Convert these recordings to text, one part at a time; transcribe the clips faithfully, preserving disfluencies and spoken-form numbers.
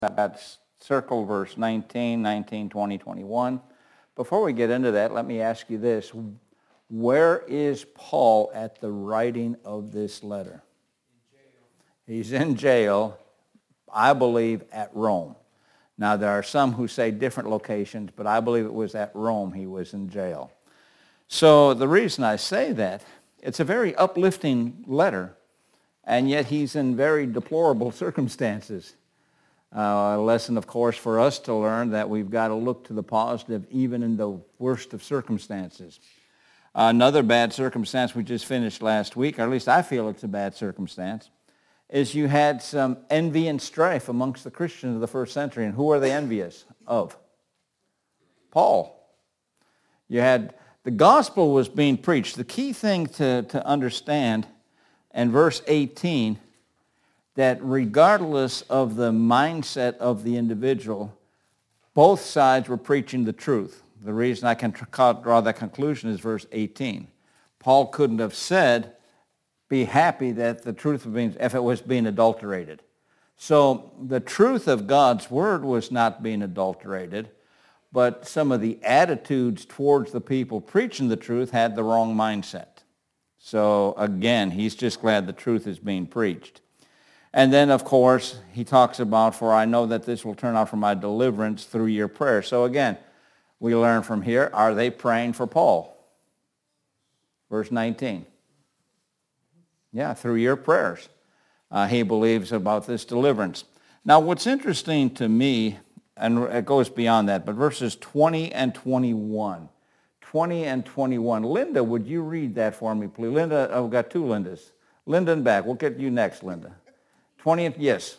got circled verse nineteen, nineteen, twenty, twenty-one. Before we get into that, let me ask you this. Where is Paul at the writing of this letter? In jail. He's in jail, I believe, at Rome. Now, there are some who say different locations, but I believe it was at Rome he was in jail. So the reason I say that, it's a very uplifting letter, and yet he's in very deplorable circumstances. Uh, a lesson, of course, for us to learn that we've got to look to the positive even in the worst of circumstances. Another bad circumstance we just finished last week, or at least I feel it's a bad circumstance, is you had some envy and strife amongst the Christians of the first century. And who are they envious of? Paul. You had, the gospel was being preached. The key thing to, to understand in verse eighteen, that regardless of the mindset of the individual, both sides were preaching the truth. The reason I can draw that conclusion is verse eighteen. Paul couldn't have said, be happy that the truth was being, if it was being adulterated. So the truth of God's word was not being adulterated, but some of the attitudes towards the people preaching the truth had the wrong mindset. So again, he's just glad the truth is being preached. And then, of course, he talks about, for I know that this will turn out for my deliverance through your prayer. So again, we learn from here, are they praying for Paul? Verse nineteen. Yeah, through your prayers. Uh, he believes about this deliverance. Now, what's interesting to me, and it goes beyond that, but verses twenty and twenty-one. twenty and twenty-one. Linda, would you read that for me, please? Linda, oh, we've got two Lindas. Linda and back. We'll get you next, Linda. twenty, yes.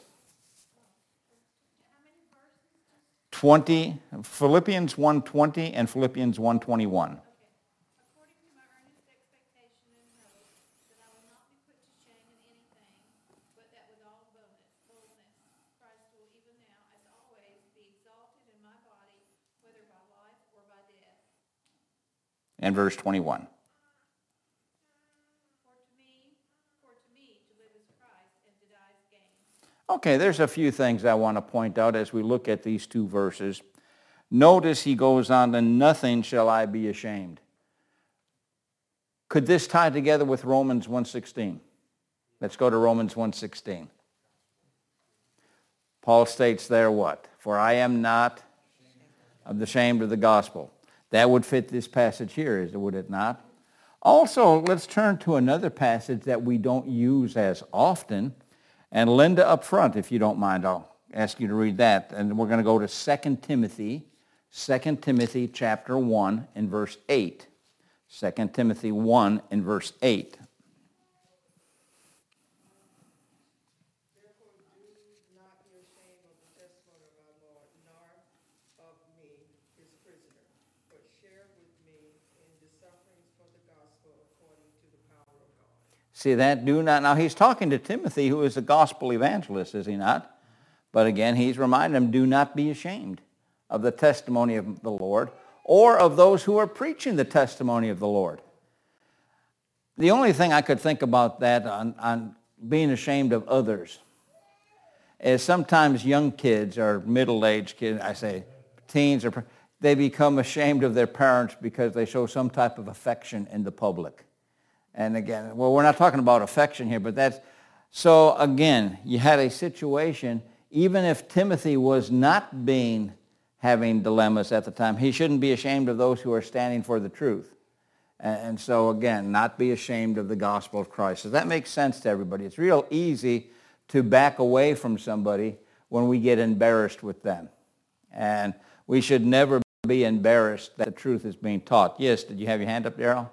twenty, Philippians one twenty and Philippians one twenty-one. According to my earnest expectation and hope that I will not be put to shame in anything, but that with all boldness, boldness, Christ will even now, as always, be exalted in my body, whether by life or by death. And verse twenty-one. For to me, for to me to live is Christ, and to die is gain. Okay, there's a few things I want to point out as we look at these two verses. Notice he goes on, and nothing shall I be ashamed. Could this tie together with Romans one sixteen? Let's go to Romans one sixteen. Paul states there what? For I am not ashamed of the gospel. That would fit this passage here, would it not? Also, let's turn to another passage that we don't use as often. And Linda up front, if you don't mind, I'll ask you to read that. And we're going to go to Second Timothy, Second Timothy chapter one and verse eight. Second Timothy one and verse eight. Therefore do not be ashamed of the testimony of our Lord, nor of me, his prisoner, but share with me in the sufferings for the gospel according to the power of God. See that? Do not. Now he's talking to Timothy, who is a gospel evangelist, is he not? But again, he's reminding him, do not be ashamed of the testimony of the Lord, or of those who are preaching the testimony of the Lord. The only thing I could think about that on, on being ashamed of others is sometimes young kids or middle-aged kids, I say teens, or they become ashamed of their parents because they show some type of affection in the public. And again, well, we're not talking about affection here, but that's, so again, you had a situation, even if Timothy was not being, having dilemmas at the time, he shouldn't be ashamed of those who are standing for the truth. And so again, not be ashamed of the gospel of Christ. Does that make sense to everybody? It's real easy to back away from somebody when we get embarrassed with them. And we should never be embarrassed that the truth is being taught. Yes, did you have your hand up, Darrell?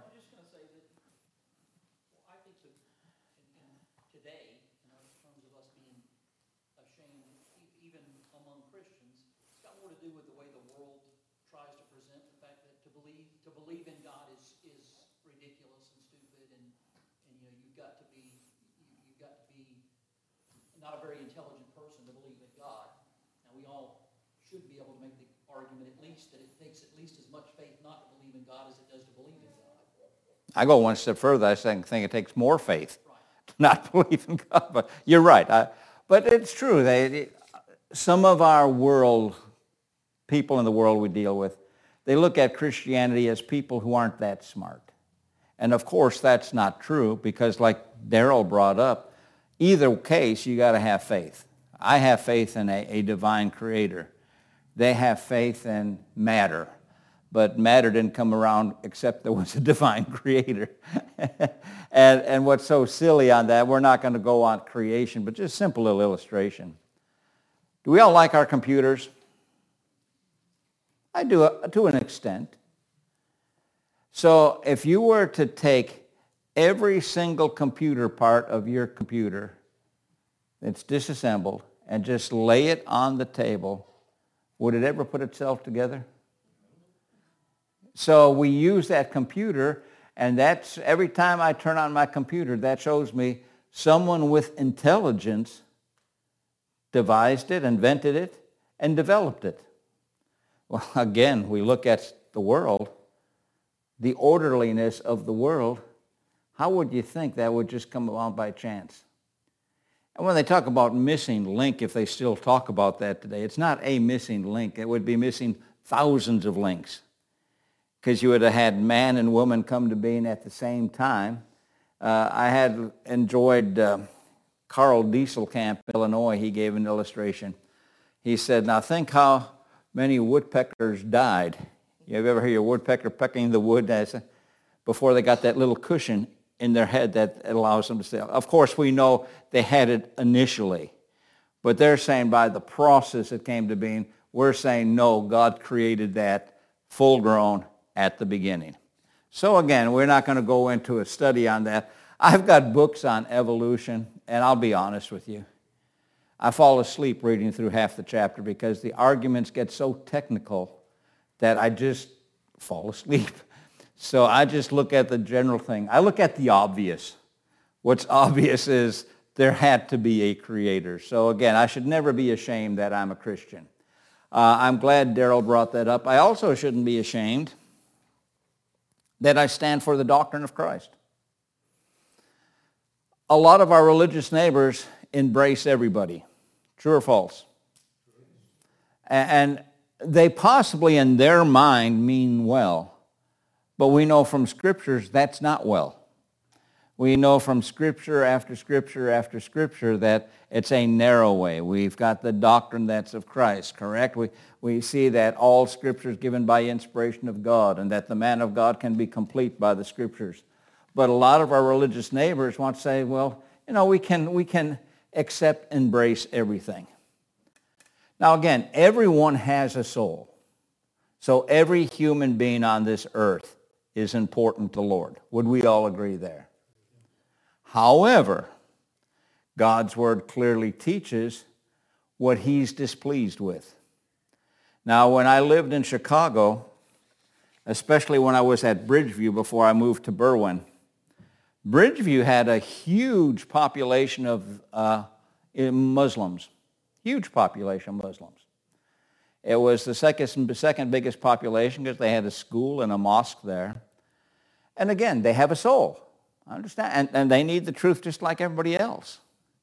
Not a very intelligent person to believe in God. Now, we all should be able to make the argument at least that it takes at least as much faith not to believe in God as it does to believe in God. I go one step further. I think it takes more faith to not believe in God. But you're right. I, but it's true. They, some of our world, people in the world we deal with, they look at Christianity as people who aren't that smart. And of course, that's not true because like Daryl brought up, either case, you got to have faith. I have faith in a, a divine creator. They have faith in matter. But matter didn't come around except there was a divine creator. and, and what's so silly on that, we're not going to go on creation, but just a simple little illustration. Do we all like our computers? I do, uh, to an extent. So if you were to take every single computer part of your computer that's disassembled and just lay it on the table, would it ever put itself together? So we use that computer, and that's every time I turn on my computer, that shows me someone with intelligence devised it, invented it, and developed it. Well, again, we look at the world, the orderliness of the world. How would you think that would just come about by chance? And when they talk about missing link, if they still talk about that today, it's not a missing link. It would be missing thousands of links because you would have had man and woman come to being at the same time. Uh, I had enjoyed uh, Carl Dieselkamp, Illinois. He gave an illustration. He said, now think how many woodpeckers died. You ever hear your woodpecker pecking the wood as a, before they got that little cushion in their head that allows them to stay? Of course, we know they had it initially, but they're saying by the process it came to being, we're saying no, God created that full-grown at the beginning. So again, we're not going to go into a study on that. I've got books on evolution, and I'll be honest with you. I fall asleep reading through half the chapter because the arguments get so technical that I just fall asleep. So I just look at the general thing. I look at the obvious. What's obvious is there had to be a creator. So again, I should never be ashamed that I'm a Christian. Uh, I'm glad Daryl brought that up. I also shouldn't be ashamed that I stand for the doctrine of Christ. A lot of our religious neighbors embrace everybody. True or false? And they possibly in their mind mean well, but we know from scriptures that's not well. We know from scripture after scripture after scripture that it's a narrow way. We've got the doctrine that's of Christ, correct? We, we see that all scripture is given by inspiration of God and that the man of God can be complete by the scriptures. But a lot of our religious neighbors want to say, well, you know, we can, we can accept, embrace everything. Now again, everyone has a soul. So every human being on this earth is important to the Lord. Would we all agree there? However, God's word clearly teaches what he's displeased with. Now, when I lived in Chicago, especially when I was at Bridgeview before I moved to Berwyn, Bridgeview had a huge population of uh, Muslims, huge population of Muslims. It was the second, second biggest population because they had a school and a mosque there. And again, they have a soul. I understand. And, and they need the truth just like everybody else.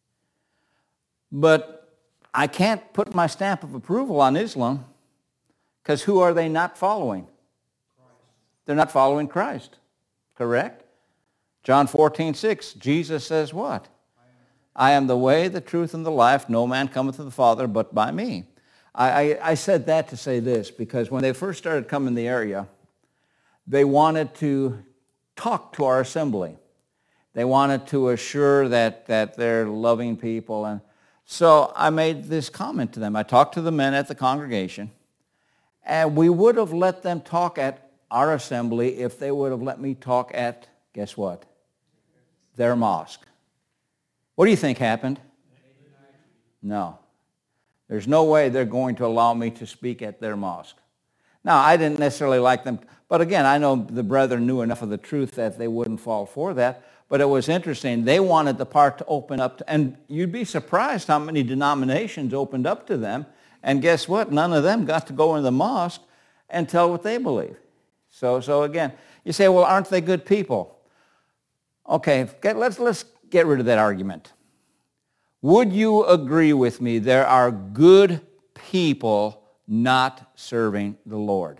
But I can't put my stamp of approval on Islam because who are they not following? Christ. They're not following Christ. Correct? John fourteen six, Jesus says what? I am the way, the truth, and the life. No man cometh to the Father but by me. I, I, I said that to say this because when they first started coming in the area, they wanted to talk to our assembly. They wanted to assure that, that they're loving people. And so I made this comment to them. I talked to the men at the congregation, and we would have let them talk at our assembly if they would have let me talk at, guess what? Their mosque. What do you think happened? No. There's no way they're going to allow me to speak at their mosque. Now, I didn't necessarily like them, but again, I know the brethren knew enough of the truth that they wouldn't fall for that. But it was interesting. They wanted the part to open up, to, and you'd be surprised how many denominations opened up to them. And guess what? None of them got to go in the mosque and tell what they believe. So, so again, you say, well, aren't they good people? Okay, get, let's, let's get rid of that argument. Would you agree with me there are good people not serving the Lord?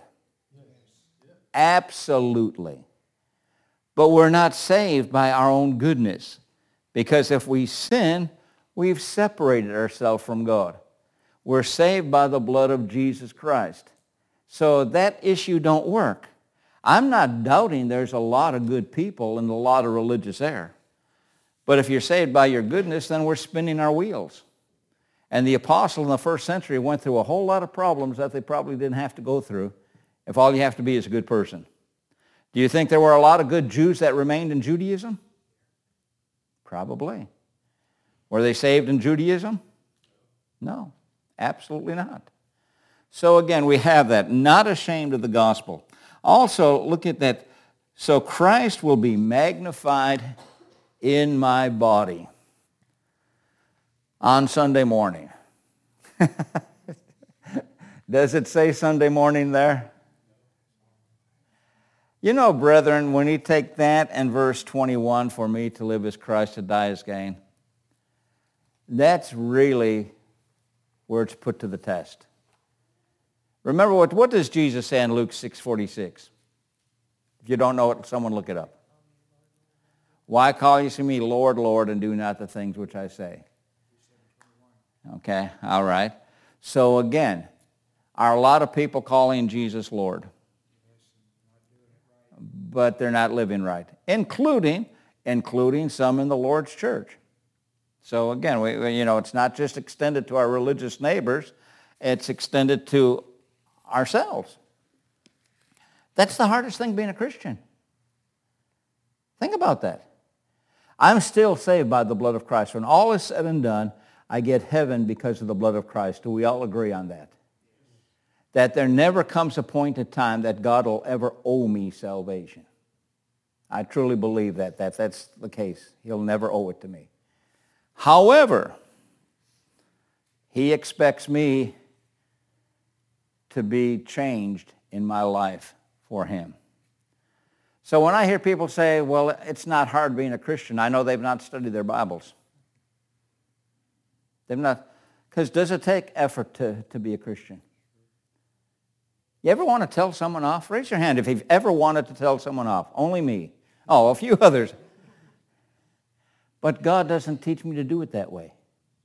Absolutely. But we're not saved by our own goodness, because if we sin, we've separated ourselves from God. We're saved by the blood of Jesus Christ. So that issue don't work. I'm not doubting there's a lot of good people and a lot of religious error. But if you're saved by your goodness, then we're spinning our wheels. And the apostle in the first century went through a whole lot of problems that they probably didn't have to go through if all you have to be is a good person. Do you think there were a lot of good Jews that remained in Judaism? Probably. Were they saved in Judaism? No, absolutely not. So again, we have that, not ashamed of the gospel. Also, look at that. So Christ will be magnified in my body on Sunday morning. Does it say Sunday morning there? You know, brethren, when you take that and verse twenty-one, for me to live is Christ, to die is gain, that's really where it's put to the test. Remember, what, what does Jesus say in Luke six forty-six? If you don't know it, someone look it up. Why call you to me Lord, Lord, and do not the things which I say? Okay, all right. So again, are a lot of people calling Jesus Lord? But they're not living right, including, including some in the Lord's church. So again, we, we, you know, it's not just extended to our religious neighbors, it's extended to ourselves. That's the hardest thing being a Christian. Think about that. I'm still saved by the blood of Christ. When all is said and done, I get heaven because of the blood of Christ. Do we all agree on that? That there never comes a point in time that God will ever owe me salvation. I truly believe that, that that's the case. He'll never owe it to me. However, he expects me to be changed in my life for him. So when I hear people say, well, it's not hard being a Christian, I know they've not studied their Bibles. They've not, because does it take effort to, to be a Christian? You ever want to tell someone off? Raise your hand if you've ever wanted to tell someone off. Only me. Oh, a few others. But God doesn't teach me to do it that way.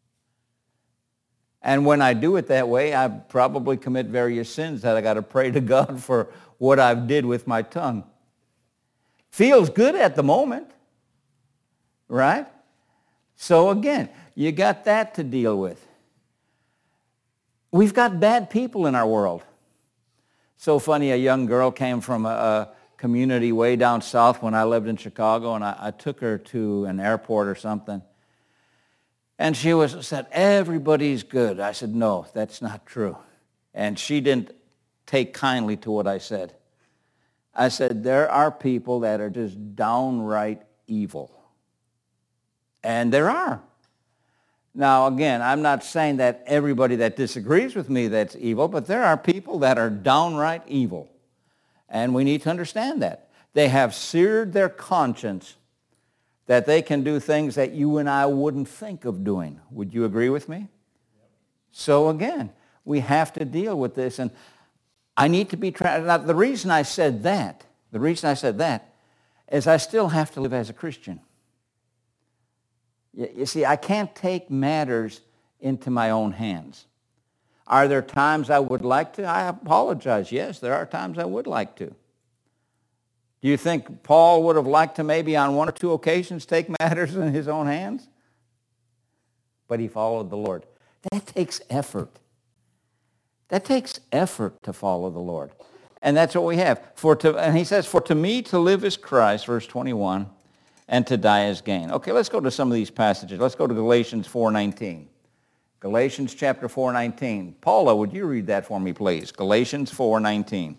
And when I do it that way, I probably commit various sins that I got to pray to God for what I've did with my tongue. Feels good at the moment, right? So again, you got that to deal with. We've got bad people in our world. So funny, a young girl came from a, a community way down south when I lived in Chicago, and I, I took her to an airport or something. And she was said, everybody's good. I said, no, that's not true. And she didn't take kindly to what I said. I said, there are people that are just downright evil. And there are. Now, again, I'm not saying that everybody that disagrees with me that's evil, but there are people that are downright evil. And we need to understand that. They have seared their conscience that they can do things that you and I wouldn't think of doing. Would you agree with me? Yep. So again, we have to deal with this. And I need to be trying. Now, the reason I said that, the reason I said that is I still have to live as a Christian. You see, I can't take matters into my own hands. Are there times I would like to? I apologize. Yes, there are times I would like to. Do you think Paul would have liked to maybe on one or two occasions take matters in his own hands? But he followed the Lord. That takes effort. That takes effort to follow the Lord. And that's what we have. For to, and he says, for to me to live is Christ, verse twenty-one, and to die is gain. Okay, let's go to some of these passages. Let's go to Galatians four nineteen. Galatians chapter four nineteen. Paula, would you read that for me, please? Galatians four nineteen.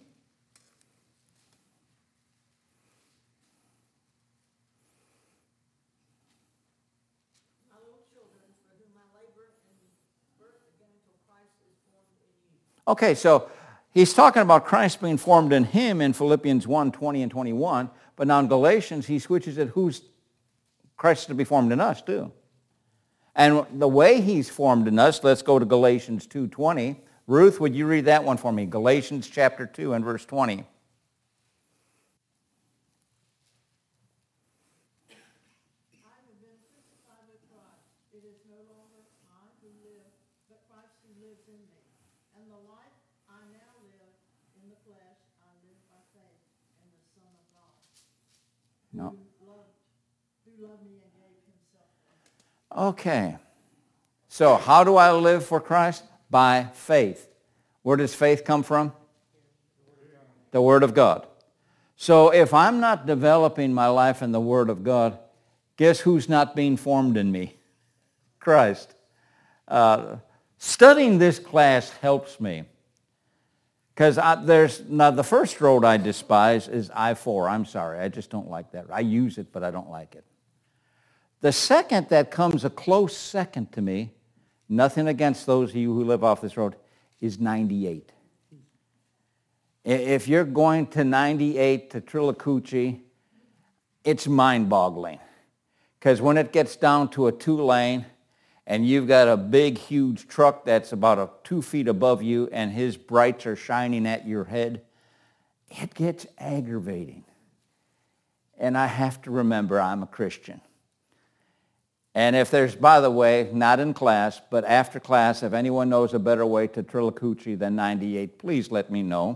My little children, for whom I labor and work again until Christ is formed in you. Okay, so he's talking about Christ being formed in him in Philippians one twenty and twenty-one. But now in Galatians, he switches it, who's Christ to be formed in us too. And the way he's formed in us, let's go to Galatians two twenty. Ruth, would you read that one for me? Galatians chapter two and verse twenty. No. Okay. So how do I live for Christ? By faith. Where does faith come from? The Word of God. So if I'm not developing my life in the Word of God, guess who's not being formed in me? Christ. Uh, studying this class helps me. Because there's, now the first road I despise is I four. I'm sorry, I just don't like that. I use it, but I don't like it. The second that comes a close second to me, nothing against those of you who live off this road, is ninety-eight. If you're going to ninety-eight to Trilacoochee, it's mind-boggling. Because when it gets down to a two-lane, and you've got a big, huge truck that's about a two feet above you, and his brights are shining at your head, it gets aggravating. And I have to remember I'm a Christian. And if there's, by the way, not in class, but after class, if anyone knows a better way to Trilacoochee than ninety-eight, please let me know.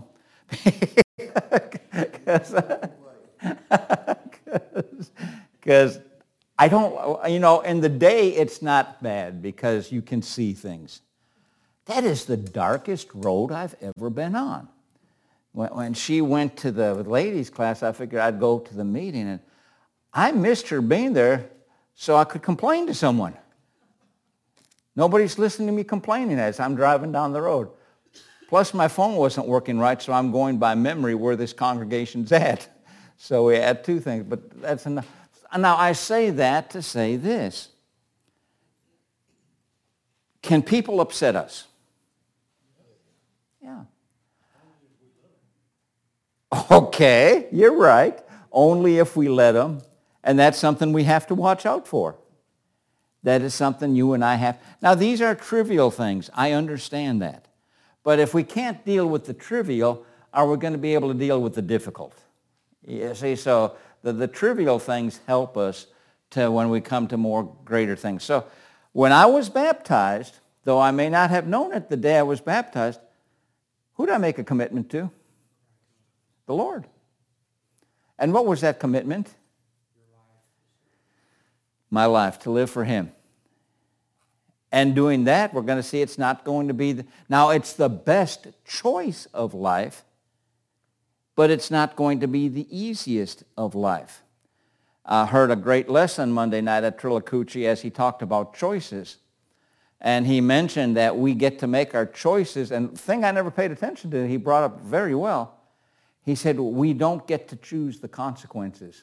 Because I don't, you know, in the day it's not bad because you can see things. That is the darkest road I've ever been on. When, when she went to the ladies' class, I figured I'd go to the meeting, and I missed her being there so I could complain to someone. Nobody's listening to me complaining as I'm driving down the road. Plus, my phone wasn't working right, so I'm going by memory where this congregation's at. So we had two things, but that's enough. Now, I say that to say this. Can people upset us? Yeah. Okay, you're right. Only if we let them. And that's something we have to watch out for. That is something you and I have. Now, these are trivial things. I understand that. But if we can't deal with the trivial, are we going to be able to deal with the difficult? You see, so the, the trivial things help us to when we come to more greater things. So when I was baptized, though I may not have known it the day I was baptized, who did I make a commitment to? The Lord. And what was that commitment? My life, to live for Him. And doing that, we're going to see it's not going to be, the, now it's the best choice of life, but it's not going to be the easiest of life. I heard a great lesson Monday night at Trilacoochee as he talked about choices. And he mentioned that we get to make our choices, and the thing I never paid attention to, he brought up very well. He said, we don't get to choose the consequences.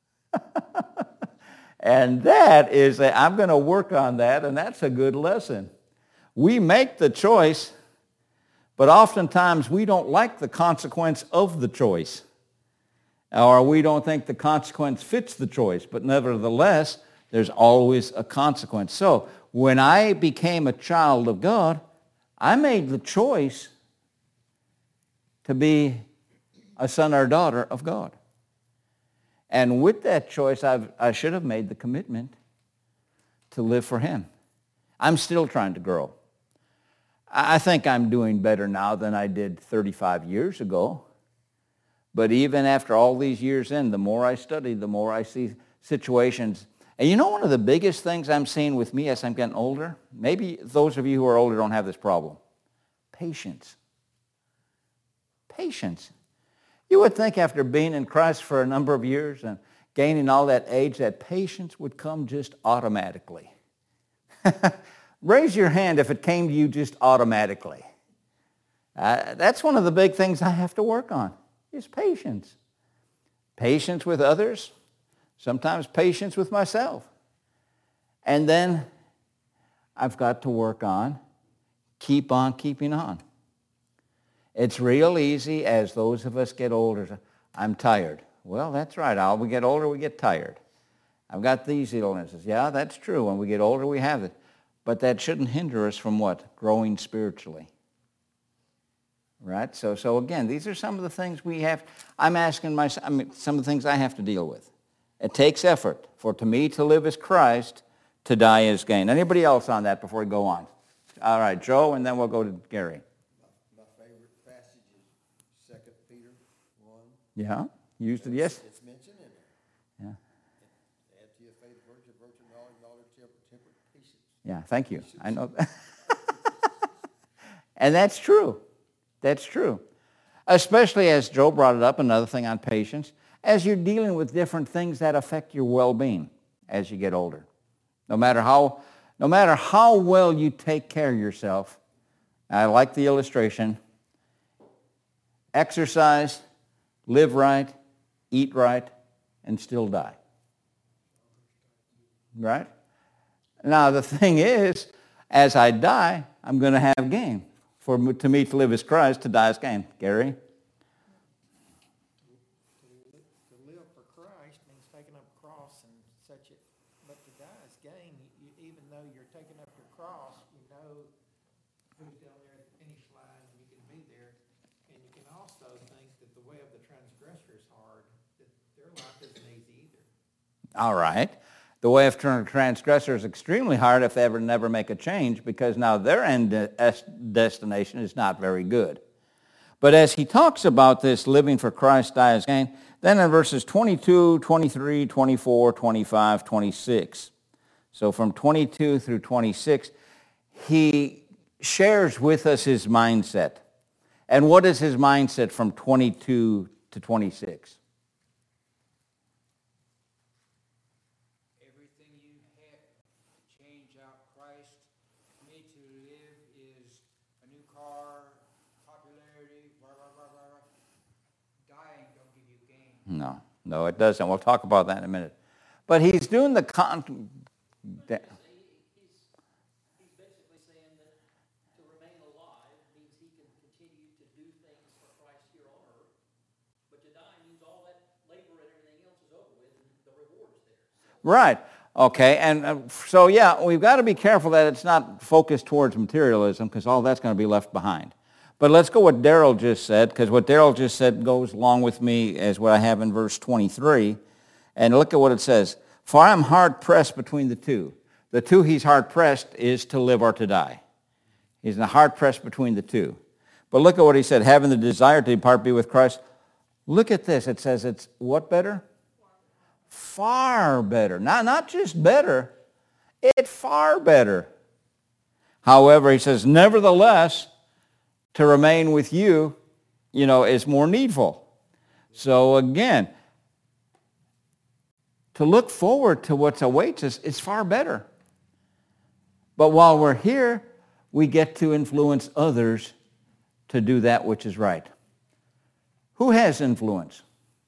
And that is, a, I'm going to work on that, and that's a good lesson. We make the choice, but oftentimes we don't like the consequence of the choice. Or we don't think the consequence fits the choice, but nevertheless, there's always a consequence. So when I became a child of God, I made the choice to be a son or daughter of God. And with that choice, I've, I should have made the commitment to live for Him. I'm still trying to grow. I think I'm doing better now than I did thirty-five years ago. But even after all these years in, the more I study, the more I see situations. And you know one of the biggest things I'm seeing with me as I'm getting older? Maybe those of you who are older don't have this problem. Patience. Patience. You would think after being in Christ for a number of years and gaining all that age, that patience would come just automatically. Raise your hand if it came to you just automatically. Uh, that's one of the big things I have to work on, is patience. Patience with others, sometimes patience with myself. And then I've got to work on, keep on keeping on. It's real easy as those of us get older. I'm tired. Well, that's right. As we get older, we get tired. I've got these illnesses. Yeah, that's true. When we get older, we have it. But that shouldn't hinder us from what? Growing spiritually. Right? So, so again, these are some of the things we have. I'm asking myself, I mean, some of the things I have to deal with. It takes effort. For to me to live as Christ, to die is gain. Anybody else on that before we go on? All right, Joe, and then we'll go to Gary. My, my favorite passage is Second Peter one. Yeah? You used it, yes? It's mentioned in there. Yeah. Add to your faith virtue, virtue knowledge, knowledge, temper, temper, patience. Yeah, thank you. I know that. And that's true. That's true. Especially as Joe brought it up, another thing on patience, as you're dealing with different things that affect your well-being as you get older. No matter how, no matter how well you take care of yourself, I like the illustration, exercise, live right, eat right, and still die. Right? Now, the thing is, as I die, I'm going to have gain. For to me to live as Christ, to die is gain. Gary? To live for Christ means taking up a cross and such it, but to die is gain. You, even though you're taking up your cross, you know who's down there at the finish line, and you can be there. And you can also think that the way of the transgressor is hard, that their life isn't easy either. All right. The way of transgressor is extremely hard if they ever never make a change, because now their end destination is not very good. But as he talks about this living for Christ, die as gain, then in verses twenty-two, twenty-three, twenty-four, twenty-five, twenty-six. So from twenty-two through twenty-six, he shares with us his mindset. And what is his mindset from twenty-two to twenty-six? No, no, it doesn't. We'll talk about that in a minute. But he's doing the con... He's, he's basically saying that to remain alive means he can continue to do things for Christ here on earth. But to die means all that labor and everything else is over with, and the reward is there. Right. Okay. And uh, so, yeah, we've got to be careful that it's not focused towards materialism, because all that's going to be left behind. But let's go what Daryl just said, because what Daryl just said goes along with me as what I have in verse twenty-three. And look at what it says. For I am hard-pressed between the two. The two he's hard-pressed is to live or to die. He's hard-pressed between the two. But look at what he said. Having the desire to depart, be with Christ. Look at this. It says it's what better? Far better. Not, not just better. It's far better. However, he says, nevertheless, to remain with you, you know, is more needful. So again, to look forward to what awaits us is far better. But while we're here, we get to influence others to do that which is right. Who has influence?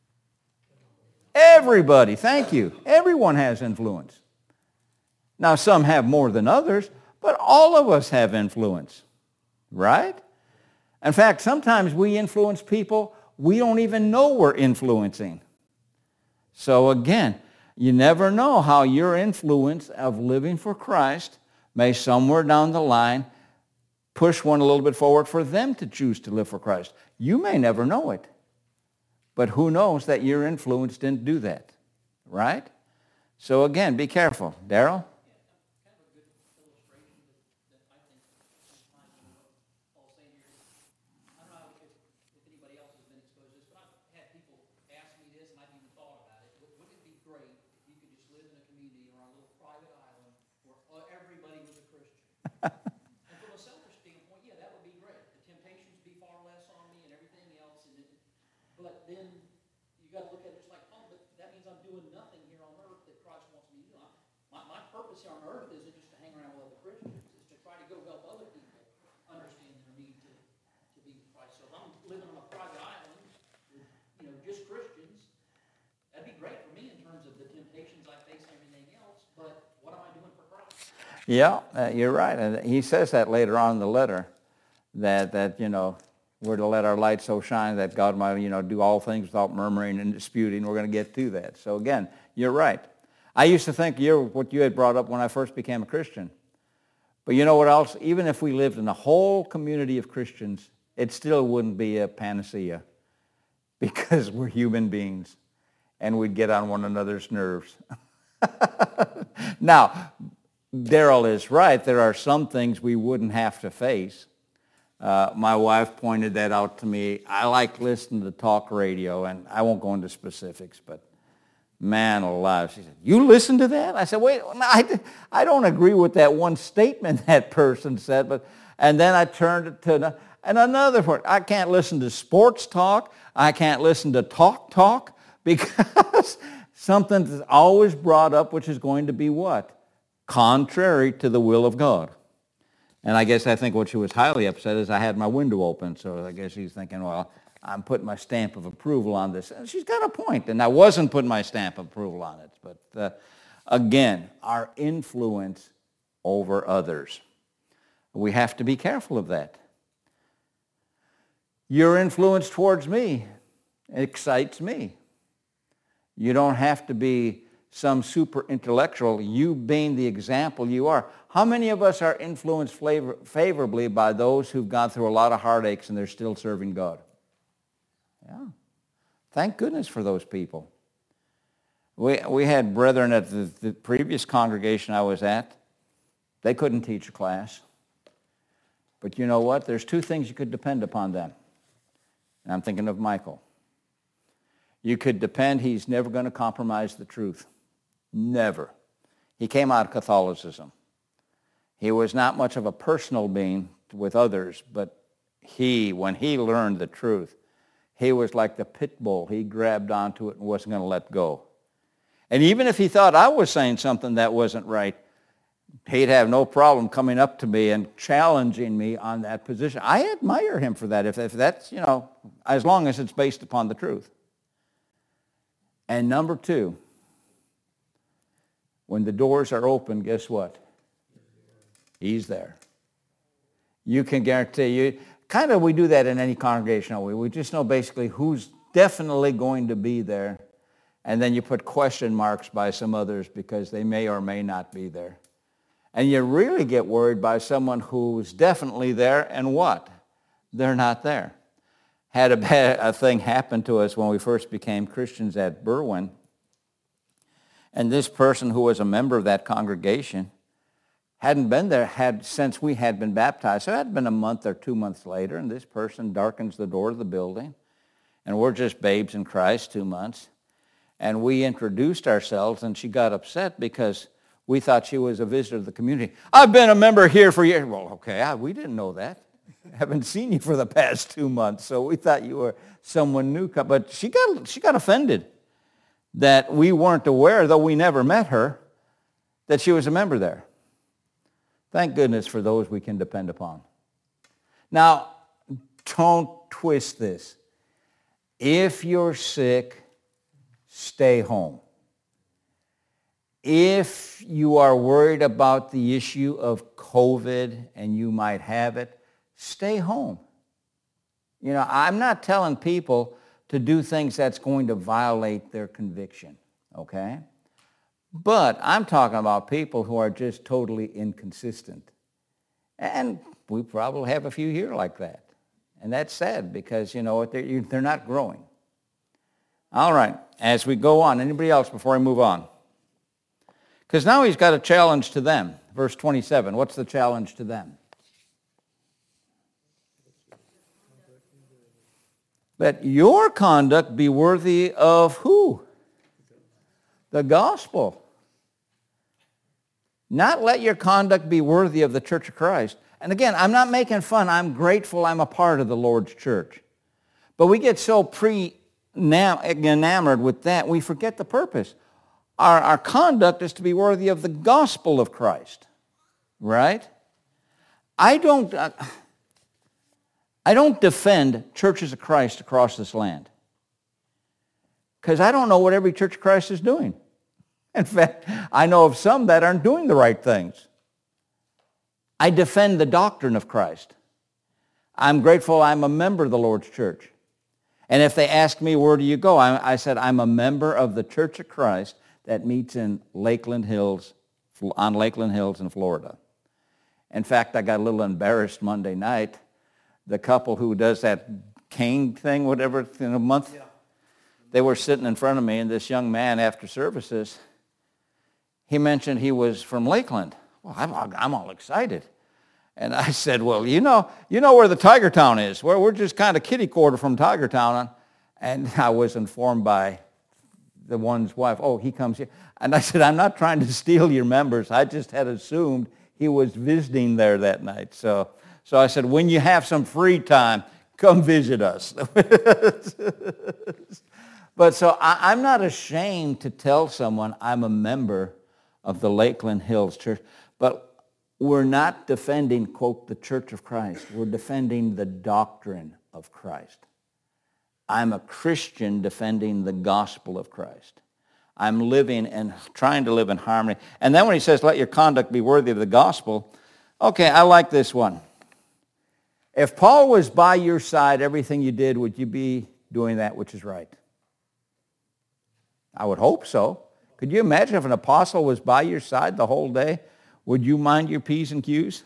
Everybody. Thank you. Everyone has influence. Now, some have more than others, but all of us have influence, right? In fact, sometimes we influence people we don't even know we're influencing. So again, you never know how your influence of living for Christ may somewhere down the line push one a little bit forward for them to choose to live for Christ. You may never know it. But who knows that your influence didn't do that, right? So again, be careful. Daryl? And from a selfish standpoint, yeah, that would be great. The temptations would be far less on me and everything else. And it, but then you got to look at it just like, oh, but that means I'm doing nothing here on earth that Christ wants me to do. My, my purpose here on earth isn't just to hang around with other Christians. It's to try to go help other people understand their need to, to be with Christ. So if I'm living on a private island with, you know, just Christians, that'd be great for me in terms of the temptations I face and everything else. But what am I doing for Christ? Yeah, uh, you're right. And he says that later on in the letter, that, that, you know, we're to let our light so shine that God might, you know, do all things without murmuring and disputing. We're going to get to that. So again, you're right. I used to think you're, what you had brought up when I first became a Christian. But you know what else? Even if we lived in a whole community of Christians, it still wouldn't be a panacea because we're human beings and we'd get on one another's nerves. Now, Daryl is right. There are some things we wouldn't have to face. Uh, my wife pointed that out to me. I like listening to talk radio, and I won't go into specifics, but man alive. She said, you listen to that? I said, wait, no, I, I don't agree with that one statement that person said. But and then I turned it to, and another word, I can't listen to sports talk. I can't listen to talk talk because something is always brought up which is going to be what? Contrary to the will of God. And I guess I think what she was highly upset is I had my window open. So I guess she's thinking, well, I'm putting my stamp of approval on this. And she's got a point. And I wasn't putting my stamp of approval on it. But uh, again, our influence over others. We have to be careful of that. Your influence towards me excites me. You don't have to be some super intellectual. You being the example you are. How many of us are influenced flavor, favorably by those who've gone through a lot of heartaches and they're still serving God? Yeah. Thank goodness for those people. We, we had brethren at the, the previous congregation I was at. They couldn't teach a class. But you know what? There's two things you could depend upon them. And I'm thinking of Michael. You could depend he's never going to compromise the truth. Never. He came out of Catholicism. He was not much of a personal being with others, but he, when he learned the truth, he was like the pit bull. He grabbed onto it and wasn't going to let go. And even if he thought I was saying something that wasn't right, he'd have no problem coming up to me and challenging me on that position. I admire him for that, if, if that's, you know, as long as it's based upon the truth. And number two, when the doors are open, guess what? He's there. You can guarantee you, kind of we do that in any congregation, don't we? We just know basically who's definitely going to be there, and then you put question marks by some others because they may or may not be there. And you really get worried by someone who's definitely there and what? They're not there. Had a, bad, a thing happen to us when we first became Christians at Berwyn. And this person who was a member of that congregation hadn't been there had since we had been baptized. So it had been a month or two months later, and this person darkens the door of the building. And we're just babes in Christ, two months. And we introduced ourselves, and she got upset because we thought she was a visitor of the community. I've been a member here for years. Well, okay, I, we didn't know that. Haven't seen you for the past two months, so we thought you were someone new. But she got she got offended that we weren't aware, though we never met her, that she was a member there. Thank goodness for those we can depend upon. Now, don't twist this. If you're sick, stay home. If you are worried about the issue of COVID and you might have it, stay home. You know, I'm not telling people to do things that's going to violate their conviction, okay? But I'm talking about people who are just totally inconsistent. And we probably have a few here like that. And that's sad because, you know what, they're, they're not growing. All right, as we go on, anybody else before I move on? Because now he's got a challenge to them. Verse twenty-seven, what's the challenge to them? Let your conduct be worthy of who? The gospel. Not let your conduct be worthy of the Church of Christ. And again, I'm not making fun. I'm grateful I'm a part of the Lord's church. But we get so pre-enamored with that, we forget the purpose. Our, our conduct is to be worthy of the gospel of Christ. Right? I don't... Uh, I don't defend churches of Christ across this land because I don't know what every Church of Christ is doing. In fact, I know of some that aren't doing the right things. I defend the doctrine of Christ. I'm grateful I'm a member of the Lord's church. And if they ask me, where do you go? I, I said, I'm a member of the Church of Christ that meets in Lakeland Hills, on Lakeland Hills in Florida. In fact, I got a little embarrassed Monday night. The couple who does that cane thing, whatever, in a month, Yeah. they were sitting in front of me, and this young man, after services, he mentioned he was from Lakeland. Well, I'm, I'm all excited. And I said, well, you know, you know where the Tiger Town is. Well, we're just kind of kitty corner from Tiger Town. And I was informed by the one's wife, oh, he comes here. And I said, I'm not trying to steal your members. I just had assumed he was visiting there that night. So, so I said, when you have some free time, come visit us. But so I, I'm not ashamed to tell someone I'm a member of the Lakeland Hills Church. But we're not defending, quote, the Church of Christ. We're defending the doctrine of Christ. I'm a Christian defending the gospel of Christ. I'm living and trying to live in harmony. And then when he says, let your conduct be worthy of the gospel, okay, I like this one. If Paul was by your side, everything you did, would you be doing that which is right? I would hope so. Could you imagine if an apostle was by your side the whole day? Would you mind your P's and Q's?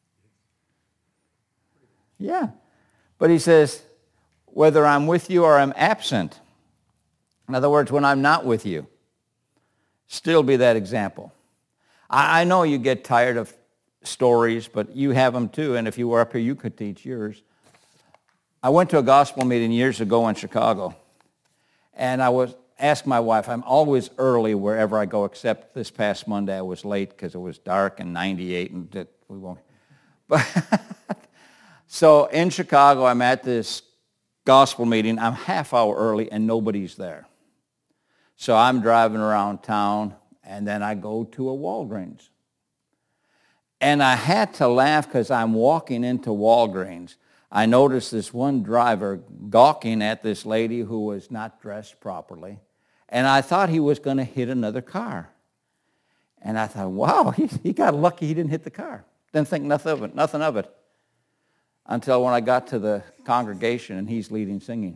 Yeah. But he says, whether I'm with you or I'm absent. In other words, when I'm not with you, still be that example. I, I know you get tired of stories, but you have them too, and if you were up here, you could teach yours. I went to a gospel meeting years ago in Chicago, and I was asked my wife, I'm always early wherever I go, except this past Monday I was late because it was dark and ninety-eight, and that we won't. But so in Chicago, I'm at this gospel meeting. I'm half hour early, and nobody's there. So I'm driving around town, and then I go to a Walgreens. And I had to laugh because I'm walking into Walgreens. I noticed this one driver gawking at this lady who was not dressed properly. And I thought he was going to hit another car. And I thought, wow, he, he got lucky he didn't hit the car. Didn't think nothing of it, nothing of it. Until when I got to the congregation and he's leading singing.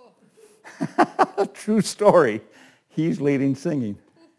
True story. He's leading singing.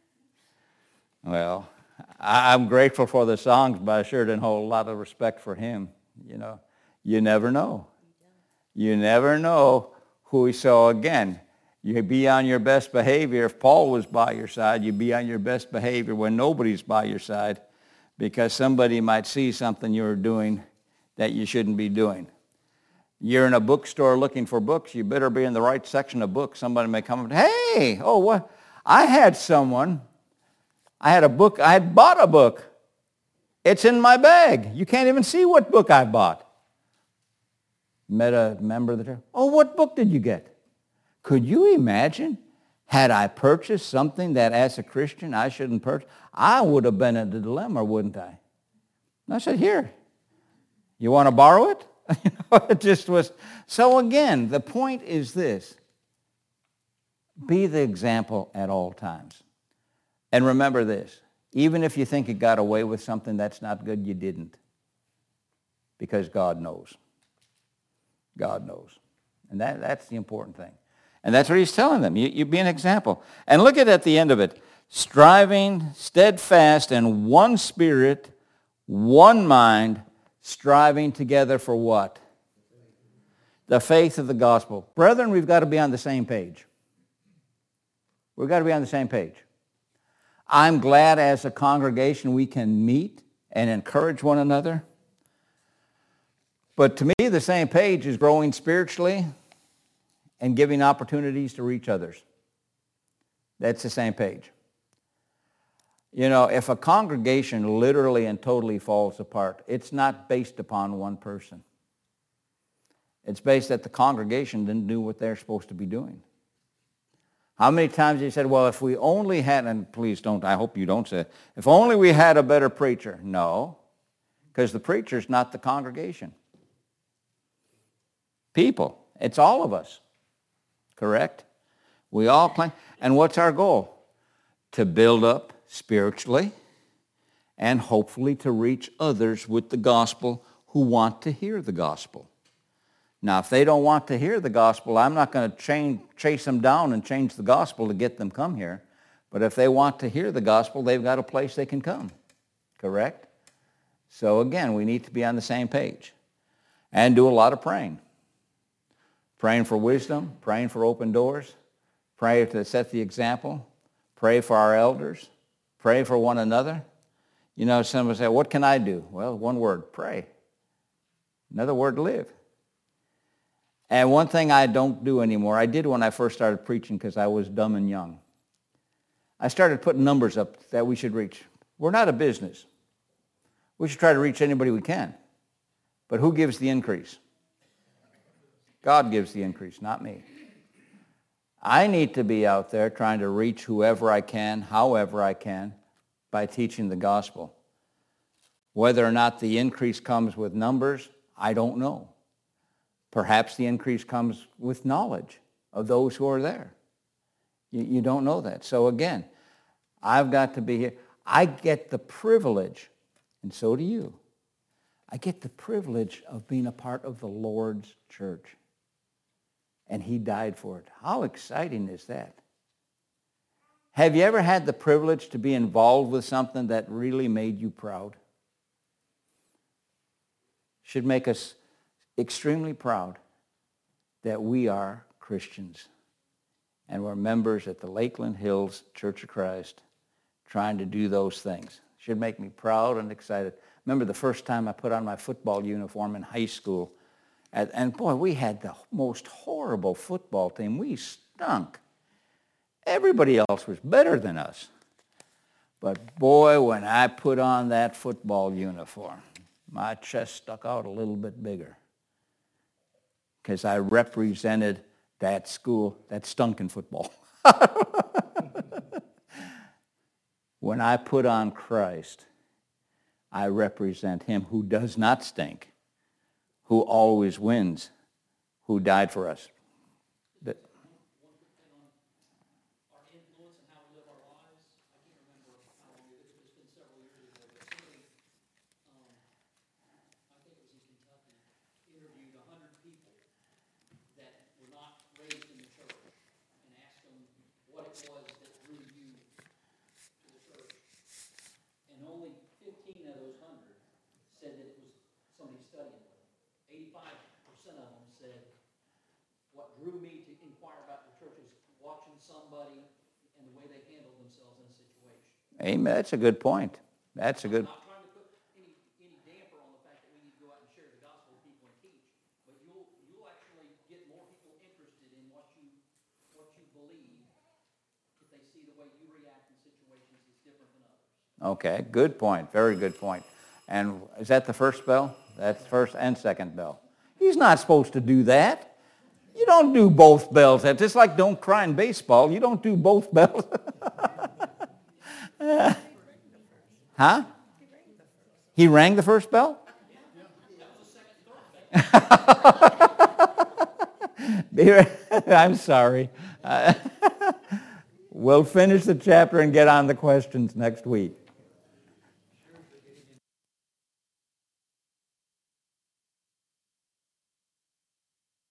Well, I'm grateful for the songs, but I sure didn't hold a lot of respect for him. You know, you never know. You never know who he saw again. You be on your best behavior. If Paul was by your side, you'd be on your best behavior when nobody's by your side, because somebody might see something you're doing that you shouldn't be doing. You're in a bookstore looking for books. You better be in the right section of books. Somebody may come up, hey, oh, what? I had someone, I had a book, I had bought a book. It's in my bag. You can't even see what book I bought. Met a member of the church. Oh, what book did you get? Could you imagine, had I purchased something that as a Christian I shouldn't purchase? I would have been in a dilemma, wouldn't I? And I said, here, you want to borrow it? You know, it just was. So again, the point is this. Be the example at all times. And remember this. Even if you think you got away with something that's not good, you didn't. Because God knows. God knows. And that, that's the important thing. And that's what he's telling them. You, you be an example. And look at at the end of it. Striving, steadfast, in one spirit, one mind, striving together for what? The faith of the gospel. Brethren, we've got to be on the same page. We've got to be on the same page. I'm glad as a congregation we can meet and encourage one another. But to me, the same page is growing spiritually and giving opportunities to reach others. That's the same page. You know, if a congregation literally and totally falls apart, it's not based upon one person. It's based that the congregation didn't do what they're supposed to be doing. How many times have you said, well, if we only had, and please don't, I hope you don't say, if only we had a better preacher. No, because the preacher's not the congregation. People, it's all of us. Correct? We all claim. And what's our goal? To build up spiritually and hopefully to reach others with the gospel who want to hear the gospel. Now, if they don't want to hear the gospel, I'm not going to change, chase them down and change the gospel to get them come here. But if they want to hear the gospel, they've got a place they can come. Correct? So again, we need to be on the same page and do a lot of praying. Praying for wisdom, praying for open doors, pray to set the example, pray for our elders, pray for one another. You know, someone say, what can I do? Well, one word, pray. Another word, live. And one thing I don't do anymore, I did when I first started preaching because I was dumb and young. I started putting numbers up that we should reach. We're not a business. We should try to reach anybody we can. But who gives the increase? God gives the increase, not me. I need to be out there trying to reach whoever I can, however I can, by teaching the gospel. Whether or not the increase comes with numbers, I don't know. Perhaps the increase comes with knowledge of those who are there. You, you don't know that. So again, I've got to be here. I get the privilege, and so do you. I get the privilege of being a part of the Lord's church. And he died for it. How exciting is that? Have you ever had the privilege to be involved with something that really made you proud? Should make us extremely proud that we are Christians and we're members at the Lakeland Hills Church of Christ trying to do those things. Should make me proud and excited. Remember the first time I put on my football uniform in high school, and, and boy, we had the most horrible football team. We stunk. Everybody else was better than us. But boy, when I put on that football uniform, my chest stuck out a little bit bigger because I represented that school that stunk in football. When I put on Christ, I represent him who does not stink, who always wins, who died for us. That, One quick thing on our influence and how we live our lives. I can't remember how long it is, but it's been several years ago. But somebody, um, I think it was in Kentucky, interviewed a hundred people that were not raised in the church and asked them what it was that drew you to the church. And only fifteen of those hundred said that it was somebody studying with them. Eighty-five percent of them said, what drew me to inquire about the church is watching somebody and the way they handle themselves in a situation. amen. That's a good point. That's a good. I'm not trying to put any, any damper on the fact that we need to go out and share the gospel with people and teach, but you'll, you'll actually get more people interested in what you, what you believe if they see the way you react in situations is different than others. Okay, good point. Very good point. And is that the first bell? That's first and second bell. He's not supposed to do that. You don't do both bells. That's just like don't cry in baseball. You don't do both bells. Huh? He rang the first bell? I'm sorry. Uh, we'll finish the chapter and get on the questions next week.